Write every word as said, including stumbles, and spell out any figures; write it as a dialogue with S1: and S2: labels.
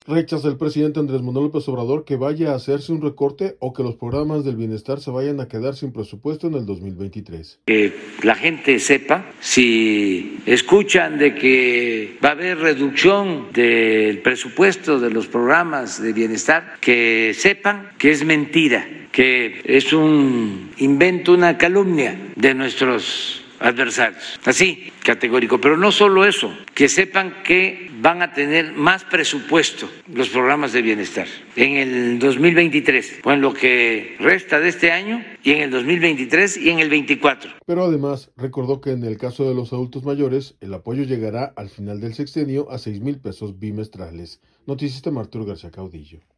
S1: Rechaza el presidente Andrés Manuel López Obrador que vaya a hacerse un recorte o que los programas del bienestar se vayan a quedar sin presupuesto en el dos mil veintitrés.
S2: Que la gente sepa, si escuchan de que va a haber reducción del presupuesto de los programas de bienestar, que sepan que es mentira, que es un invento, una calumnia de nuestros adversarios, así, categórico. Pero no solo eso, que sepan que van a tener más presupuesto los programas de bienestar en el dos mil veintitrés, o en lo que resta de este año, y en el dos mil veintitrés y en el veinticuatro.
S1: Pero además recordó que en el caso de los adultos mayores, el apoyo llegará al final del sexenio a seis mil pesos bimestrales. Noticias de Arturo García Caudillo.